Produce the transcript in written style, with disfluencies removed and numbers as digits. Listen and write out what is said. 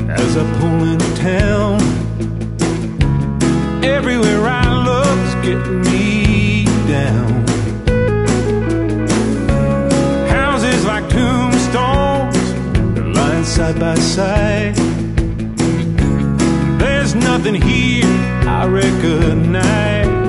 as I pull into town. Everywhere I look's getting me down. Houses like tombstones, they're lying side by side. There's nothing here I recognize.